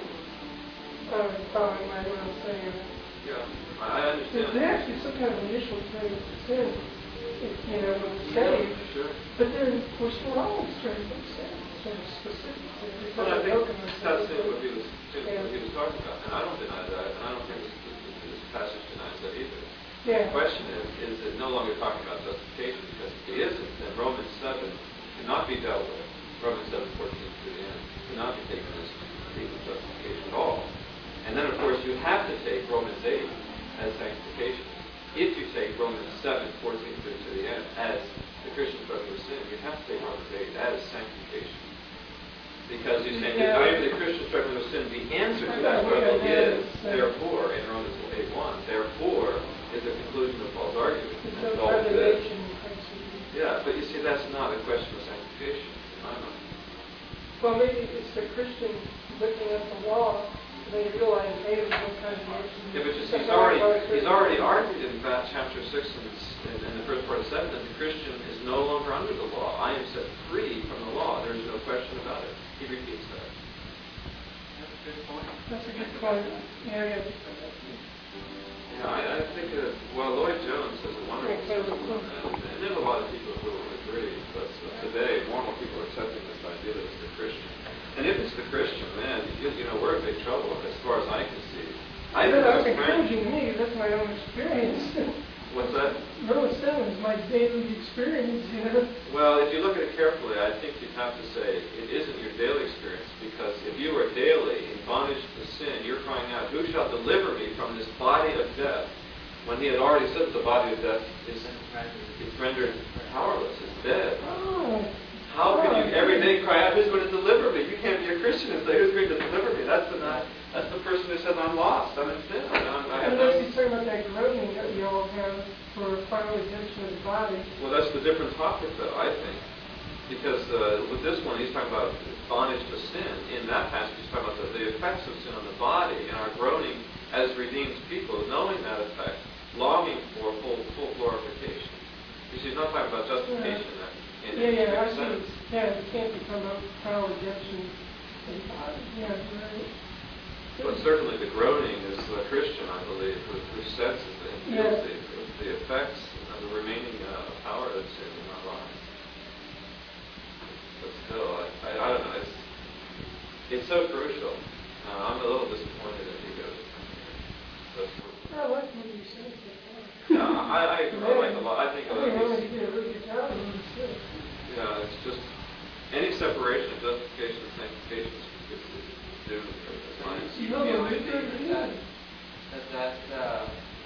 Uh, following my what I'm saying. Yeah, I understand. There's actually some kind of initial turning to sin, if, you know, when we're saved. Yeah, sure. But then we're still always turning to sin, sort of specific. Well, I think that's what he was, yeah. what he was talking about, and I don't deny that, and I don't think this, this, this passage denies that either. Yeah. The question is, is it no longer talking about justification? Because if it isn't, then Romans seven cannot be dealt with. Romans seven fourteen to the end cannot be taken as legal justification at all. And then, of course, you have to take Romans eight as sanctification. If you take Romans seven, fourteen through to the end as the Christian struggle with sin, you have to take Romans eight as sanctification. Because he's saying, yeah. that the Christian struggle with sin, the answer to that struggle is, therefore, in Romans eight one, therefore is the conclusion of Paul's argument. It's no revelation. Yeah, but you see, that's not a question of sanctification, in my mind. Well, maybe it's the Christian looking at the law. They realize, hey, there's no condemnation. Yeah, but you see, he's already, he's already argued in that chapter six and in the first part of seven that the Christian is no longer under the law. I am set free from the law. There's no question about it. He repeats that. That's a good point. That's a good point. Yeah, yeah. Yeah, I, I think that, well, Lloyd Jones has a wonderful system on that. And there's a lot of people who will agree, but today more and more people are accepting this idea that it's the Christian. And if it's the Christian, man, you, you know, we're in big trouble as far as I can see. I know that's encouraging me. That's my own experience. What's that? Romans seven is my daily experience, you know. Well, if if you look at it carefully, I think you'd have to say it isn't your daily experience, because if you are daily in bondage to sin, you're crying out, who shall deliver me from this body of death? When he had already said the body of death is, is rendered powerless, it's dead. Oh. How can you every day cry out, who's going to deliver me? You can't be a Christian and say, who's going to deliver me? That's the, that's the person who says, I'm lost, I'm in sin. I'm, I have and no... he's talking about that groaning that we all have for final redemption of the body. Well, that's the different topic, though, I think. Because uh, with this one, he's talking about bondage to sin. In that passage, he's talking about the, the effects of sin on the body and our groaning as redeemed people, knowing that effect, longing for full, full glorification. You see, he's not talking about justification yeah. in, in yeah, any yeah, I sense. see. Yeah, it can't become a final redemption of the body. Yeah, right. But certainly the groaning is the Christian, I believe, who, who senses and feels Yeah. the, the effects of the remaining uh, power of sin in our lives. But still, I, I, I don't know, it's, it's so crucial. Uh, I'm a little disappointed that he goes. But, I like what you said. yeah, I, I, I like a lot. I think I uh, think he's, Ellen did a really good job of what you said. yeah, it's just any separation of justification and sanctification is, is doomed for the science. You know, feel the maybe Lutheran that that that uh,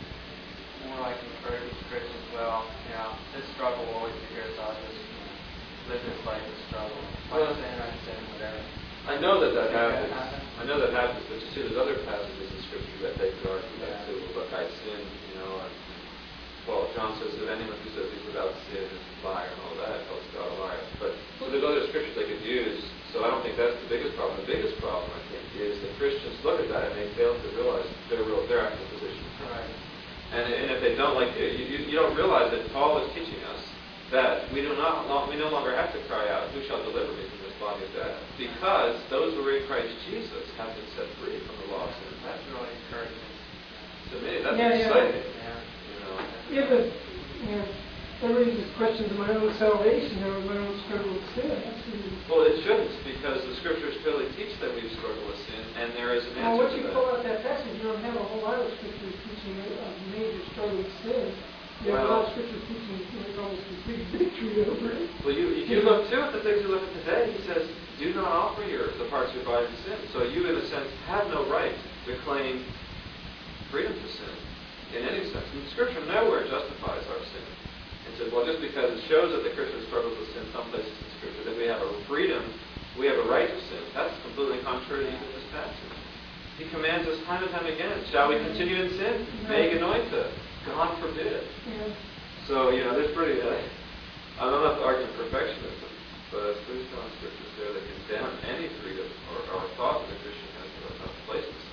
more like encourages Christians. Well, you know, this struggle will always be here, so I'll just live this life of struggle. Well, I'm saying, I'm saying, whatever. I know that that Yeah, happens. happens. I know that happens, but you see, there's other passages in Scripture that they could argue that Yeah. too. Look, I sinned, you know. And, well, John says that anyone who says he's without sin is a liar and all that, calls God a liar. But so there's other scriptures they could use. So I don't think that's the biggest problem. The biggest problem, I think, is that Christians look at that and they fail to realize their real, their actual position. Right. And, and if they don't, like you, you, you don't realize that Paul is teaching us that we do not, we no longer have to cry out, "Who shall deliver me from this body of death?" Because those who are in Christ Jesus have been set free from the law of sin. That's really encouraging. To me, that's Yeah, yeah. exciting. Yeah. You know. Yeah, but you know, that raises questions of my own salvation or my own struggle with sin. Absolutely. Well, it shouldn't, because the scriptures clearly teach that we struggle with sin, and there is an Well, answer once to you that. pull out that passage, you don't have a whole lot of scriptures teaching a major struggle with sin. You have a lot of scriptures teaching you know, almost complete victory over it. Well, you, if you look too at the things you look at today, he says, "Do not offer your the parts of your body to sin." So you, in a sense, have no right to claim freedom to sin in any sense. And Scripture nowhere justifies our sin. And says, well, just because it shows that the Christian struggles with sin some places in Scripture, that we have a freedom, we have a right to sin. That's completely contrary to even this passage. He commands us time and time again, shall we continue in sin? Meg anointa. God forbid. Yeah. So, you know, there's pretty, uh, I'm not arguing perfectionism, but there's pretty strong scriptures there that condemn any freedom or, or thought that a Christian has to a place of sin.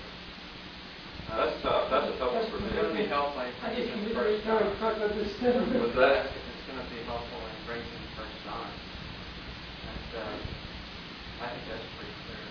Uh, that's tough. That's a tough one for me. It's going to be helpful in I just First really John. don't talk about this sin. What's that? It's going to be helpful in breaking First John. And uh, I think that's pretty clear.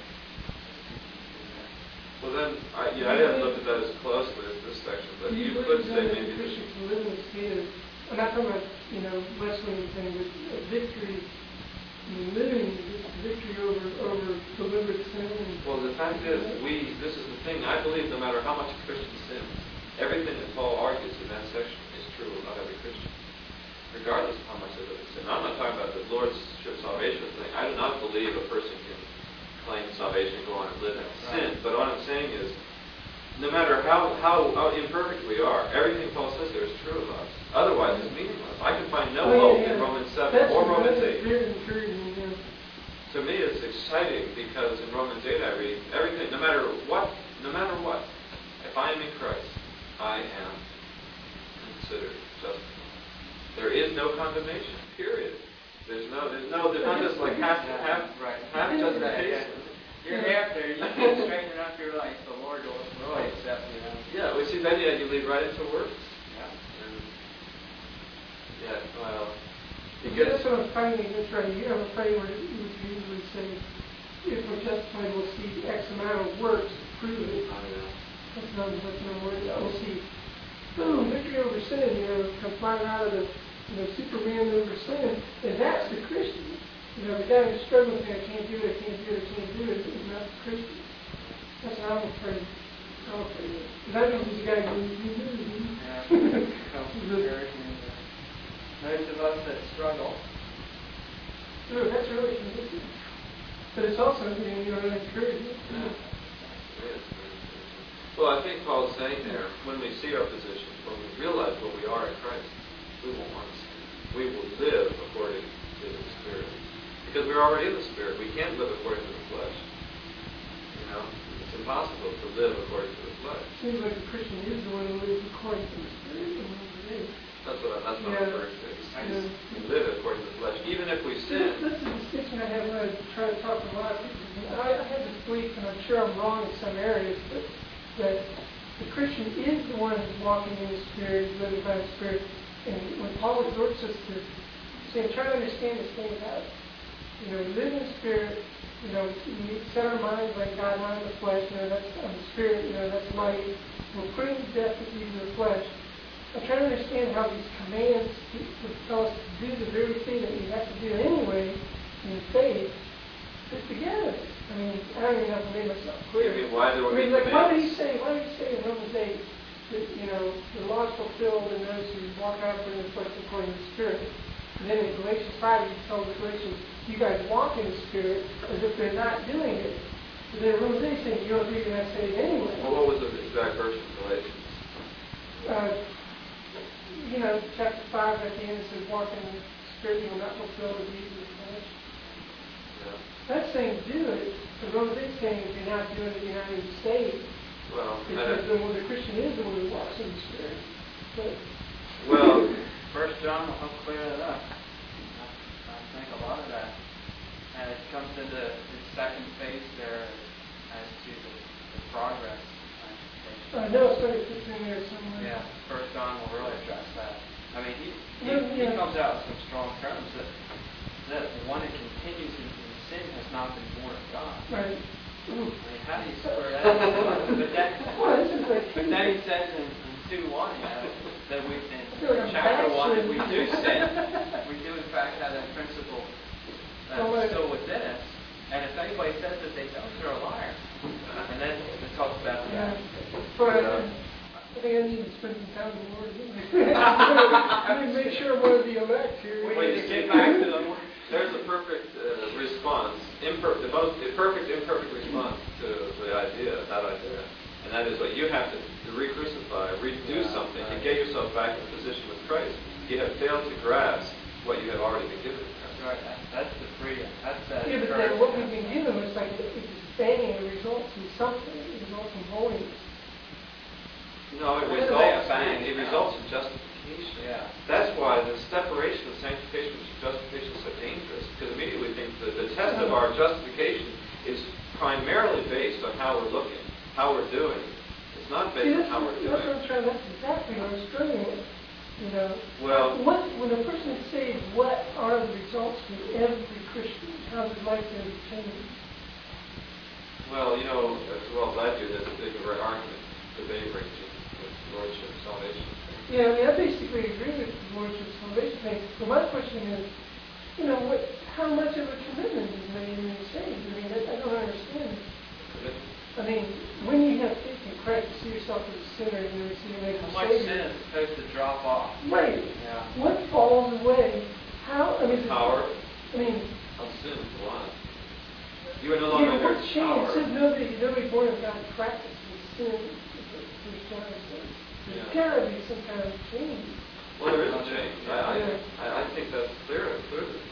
Well, then, I, yeah, I haven't looked at that as closely as this section, but Do you, you could believe say that maybe the this. Christian can live in a state of, I'm not talking about, you know, wrestling thing, but uh, victory, I mean, living victory over over deliberate sin. And, Well, the fact is, we, this is the thing, I believe no matter how much a Christian sins, everything that Paul argues in that section is true of every Christian, regardless of how much they live in sin. I'm not talking about the Lord's salvation thing. I do not believe a person can claim salvation and go on and live in sin. But what I'm saying is, no matter how, how, how imperfect we are, everything Paul says there is true of us. Otherwise, it's meaningless. I can find no Oh, yeah, hope yeah. in Romans seven That's or Romans that's eight. very encouraging, yeah. To me, it's exciting because in Romans eight I read everything, no matter what, no matter what, if I am in Christ, I am considered justified. There is no condemnation, period. There's no, there's no, there's not just like half, half, Right. half justification. You're after, you can't straighten up your life, the Lord will really accept you. Know? Yeah, we see then yeah, you lead right into works. Yeah. And, yeah, well, Yeah, because that's what I'm fighting against right here. I'm fighting where you would usually say, if we're justified, we'll see X amount of works to prove it. That's not that's not word. We'll see, boom, victory over sin, you know, come flying out of the, you know, Superman over sin. And that's the Christian. You know, the guy who's struggling saying, I can't do it, I can't do it, I can't do it, is not the Christian. That's what I'm afraid. I'm afraid of. That means he's a guy who you do. Yeah. Those of us that struggle, through. That's really convicting. But it's also, you know, you know, an encouragement. Well, I think Paul's saying there, when we see our position, when we realize what we are in Christ, we won't want to sin. We will live according to the Spirit. Because we're already in the Spirit. We can't live according to the flesh. You know? It's impossible to live according to the flesh. Seems like a Christian is the one who lives according to the Spirit. That's what, I, that's what yeah. I'm referring to. It's, we live according to the flesh. Even if we sin. This is the distinction I have when I try to talk to a lot of people. I, I have this belief, and I'm sure I'm wrong in some areas, but that the Christian is the one who's walking in the Spirit, living by the Spirit. And when Paul exhorts us to say, try to understand this thing about, you know, live in the Spirit, you know, we set our minds like God, not in the flesh, you know, that's on the Spirit, you know, that's light. We're putting to death the deeds of the flesh. I'm trying to understand how these commands would tell us to do the very thing that we have to do anyway in faith fit together. I mean, I don't even know if I made myself clear. You mean, why do I mean, like, commands? why did he say, why did he say in Romans eight that, you know, the law is fulfilled in those who walk out in the flesh according to the Spirit? And then in Galatians five, he told the Galatians, you guys walk in the Spirit as if they're not doing it. But then in Romans eight, saying you don't think you're not saved anyway. Well, what was the exact verse in Galatians? Uh, you know, chapter five at the end it says, walk in the Spirit, you will not fulfill the deeds of the flesh. Yeah. That's saying do it. The Romans eight saying if you're not doing it, you're not even saved. Well, Because the, well, the Christian is the one who walks in the Spirit. But, well, First John will help clear that up. I, I think a lot of that. And it comes into the second phase there as to the, the progress. I know, so it's in there somewhere. Yeah, First John will really address that. I mean, he he, Yeah, he yeah. comes out with some strong terms that that the one that continues in, in sin has not been born of God. Right. I mean, how do you square that? but, that Well, this is like, but then he says in, in two one, you know, that we in feel like I'm chapter one that we backsliding. do sin. We do in fact have that principle uh, So, like- still within us. And if anybody says that they don't, they're a liar. And then it talks about yeah. that. But I, I think I need to spend some time with the Lord. I need to make sure I'm one of the elect here. We need to get back to the there's a perfect uh, response, imper- the most the perfect imperfect response to the idea, that idea, and that is what you have to, to re-crucify, redo Yeah, something, right. and get yourself back in position with Christ. You have failed to grasp what you have already been given. That's right. That, that's the freedom. That's that. Yeah, but then what we've been given was like it's expanding. It results in something. It results in holiness. No, it What do they results. abang? In, it results in justification. Yeah. That's why the separation of sanctification from justification is so dangerous. Because immediately we think that the test of our justification is primarily based on how we're looking, how we're doing. It's not based See, on that's, how we're that's what doing. I'm trying. That's exactly what I'm struggling with. You know, Well, what when a person is saved, what are the results for every Christian? How does life going to change? well, you know, as well as I do, there's a big argument that they bring to with lordship, salvation. Yeah, I mean, I basically agree with the Lordship salvation thing. But my question is, you know, what? How much of a commitment is made when you're saved? I mean, I, I don't understand. I mean, when you have faith in Christ, you see yourself as a sinner, and you see you make How a much Savior. sin is supposed to drop off? Right. Yeah. What falls away? How? I mean, Power I mean, of sin, a lot. You are no yeah, longer but what under its change? It power. says nobody, nobody born of God practices sin. There's John says. There's Yeah. got to be some kind of change. Well, there is a change. I, I, Yeah. I, I think that's clear, clearly.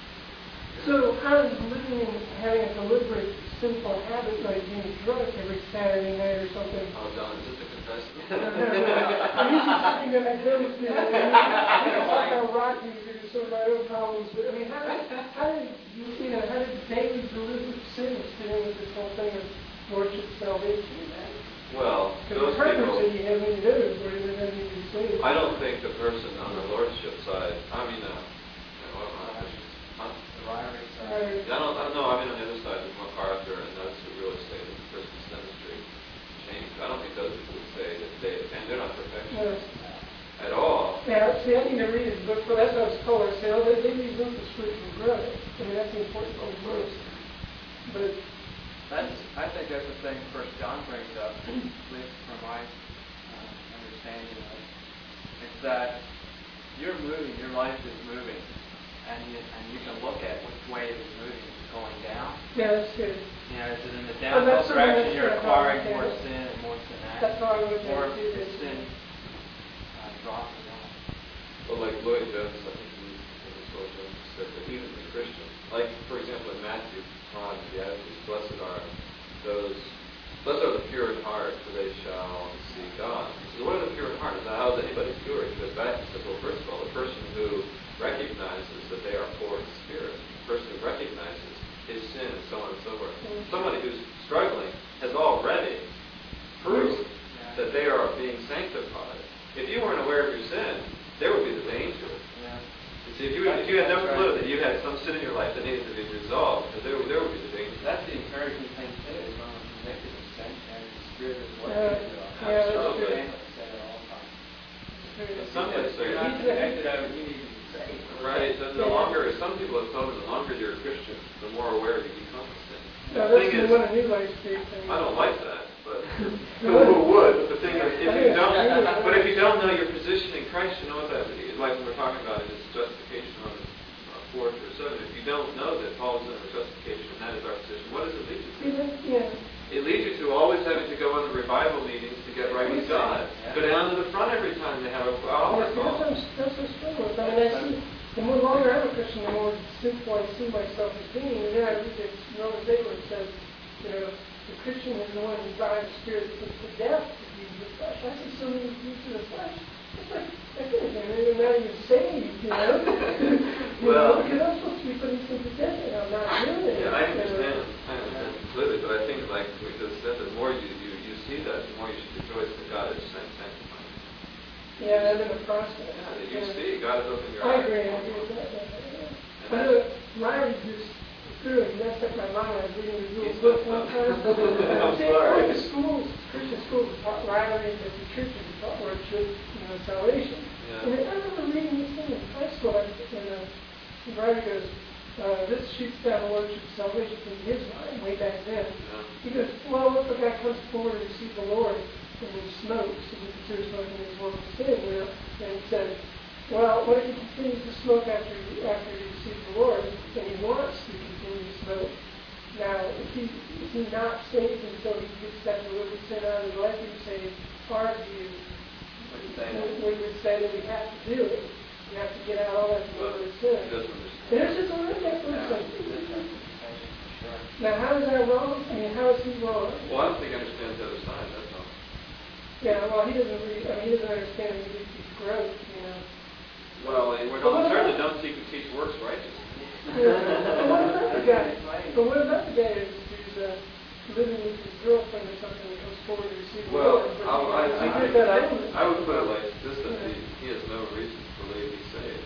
So how does living and having a deliberate sinful habit like being drunk every Saturday night or something? Oh, Don, is this a confession? I'm usually sitting there like this, you know, I like how rock music is some of my own problems. But I mean, how, how did you, you know, how did daily deliberate sin fit in with this whole thing of lordship salvation and that? Well, Because those the purpose people, that you have any others where you're going to be saved. I don't think the person on the lordship side, I mean, uh, what am I, huh? The rivalry side. Right. I don't, I don't know, I mean, on the other side, there's MacArthur, and those who really say that the person's dentistry changed. I don't think those people would say that they, and they're not perfectionists at all. Yeah, see, I need to read his book, but that's what I was told. I said, oh, they, they need book for spiritual growth. I mean, that's the important thing most. But, That's, I think that's the thing First John brings up, at least from my uh, understanding of it. It's that you're moving, your life is moving, and you, and you can look at which way Yeah, that's good. Yeah, is it in the Well, that's downhill direction? that's You're kind of acquiring how I more look at it. sin and more sin act. That's how I would More do this. sin uh, dropping down. Well, like Lloyd Jones, I think he, I think Lloyd Jones said that even the Christian, like for example in Matthew, on the Beatitudes, blessed are those, blessed are the pure in heart, for they shall see God. So what are the pure in heart? Now, how is anybody pure? He goes back and says, well, first of all, the person who recognizes that they are poor in spirit, the person who recognizes his sin and so on and so forth. Somebody who's struggling has already proved that they are being sanctified. If you weren't aware of your sin, there would be the danger. Yeah. You see, if you, if you had no clue that you had some sin in your life that needed to be resolved, there, there would be the danger. That's the encouraging thing too, is when I'm convicted of sin and the Spirit is Uh, working. yeah, that's Absolutely. true. And some would say, You're not convicted of it, you need to be saved. right, and the longer, some people have told me, the longer you're a Christian, the more aware you become of sin. No, The that's thing is, what a new life speaks. I don't like that, but who would? But the thing is, if you don't, but if you don't know your position in Christ, you know what that is. Like when we're talking about it, it's justification on uh, four through seven. If you don't know that Paul's in the justification, and that is our position, what does it lead you to? Yeah. It leads you to always having to go into revival meetings to get right with God. Go down to the front every time they have a altar call. That's that's what's struggle with. I mean, I see, the more longer I'm a Christian, the more sinful I see myself as being. And then I read this Romans eight where it says, you know, the Christian is the one who by the Spirit puts to death the deeds of the flesh. I see so many deeds of the flesh. It's like, I can't even, I'm not even saved, you know? you Well, know, because I'm supposed to be putting things to death, and I'm not doing it. Yeah, I understand. I understand completely, but I think, like we just said, the more you, you, you see that, the more you should rejoice that God is sanctifying. Yeah, I'm in the process. Yeah, that you see, God has opened your I eyes. agree, I agree with that. And I know Riley just really messed up my mind. I was reading his little book one time. I'm See, sorry. all the schools, Christian schools, taught Riley that the churches taught worship, you know, salvation. Yeah. And I remember reading this thing in high school, and uh, Riley goes, uh, this shoots down worship salvation in his mind way back then. Yeah. He goes, well, if a guy comes forward to receive the Lord and he smokes, and he considers smoking his mortal sin, you know, and he says, well, what if he continues to smoke after he, after he receives the Lord, and he wants to continue to smoke? Now, if he is he not saved until he gets that deliberate sin out of his life, we say, our view, we would say that we have to do it. We have to get out all that deliberate sin. He doesn't understand. There's just a little bit of Now, how is that wrong? I mean, how is he wrong? Well, I don't think he understands the other side, that's all. Yeah, well, he doesn't really, I mean, he doesn't understand the his growth, you know. Well, and we don't, certainly don't seek to teach works righteousness. Yeah. But what about the guy? But what about the guy who's, who's uh, living with his girlfriend or something and comes forward to receive the Well, Lord? I, I, He I, did that I, anyway. I would put it like this, that he, he has no reason to believe he's saved.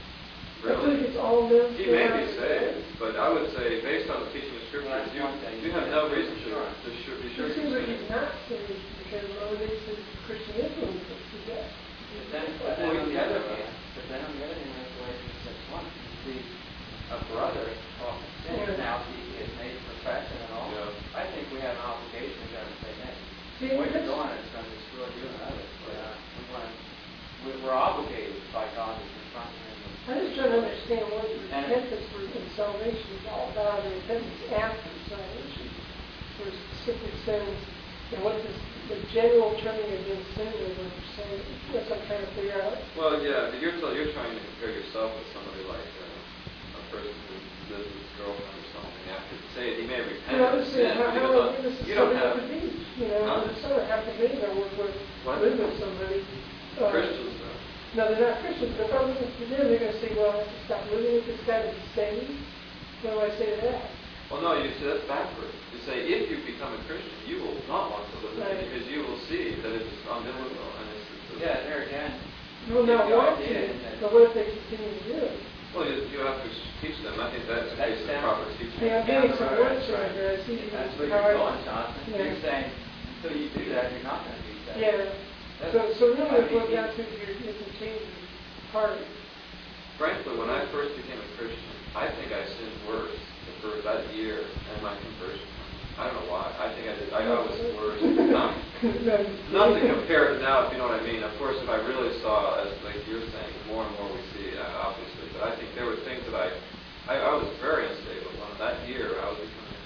I think Really. it's all men. He may be saved, but I would say, based on the teaching of Scripture, you, you have no reason to, to sure, be sure It you're seems like saved. he's not saved because motivates his Christian influence to death. But then, but then on the other hand, but then on the other hand, that's Galatians six one. You see a brother off of sin, Yeah. now he is made perfection and all. Yeah. I think we have an obligation to go and say, hey, See, what you're that's- doing is going to destroy you and others. But uh, we want to, we, we're obligated by God to confront him. I'm just trying to understand what the repentance for in salvation is all about, the repentance after salvation for specific sins, and what this, the general turning against sin is, what you're saying. That's what I'm trying to figure out. Well, yeah, but you're, you're trying to compare yourself with somebody like uh, a person who lives with his girlfriend or something. After say he may repent You know, I'm of just sin, saying, how, but he how goes on. do this You don't have have to be? You know, Huh? it's sort of half the days I work with, What? live with somebody. Uh, Christians, though. No, they're not Christians. But if I'm looking for them, they're going to say, well, I have to stop living with this guy to be saved. What do I say to that? Well, no, you say that's backwards. You say if you become a Christian, you will not want to live with Right. it because you will see that it's unbiblical and it's. it's Yeah, there again. Well, not the want idea to, is that- but what if they continue to do it? Well, you, you have to teach them. I think that's the That's case of down- proper teaching. Yeah, I'm Down getting the some road, words that's from right. here. I see That's how where I- you're going, Jonathan. Yeah. You're saying, until you do that, you're not going to be saved. Yeah. That's- So, so really, I it mean, boils down to your, your continued heart. Frankly, when I first became a Christian, I think I sinned worse the first that year and my conversion. I don't know why. I think I did. I, I was worse. Not, not to compare to now, if you know what I mean. Of course, if I really saw, as like you're saying, more and more we see, uh, obviously. But I think there were things that I, I, I was very unstable. On that year, I was becoming a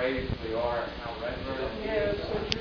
raised we are, how resurrected he Yeah, is. that's so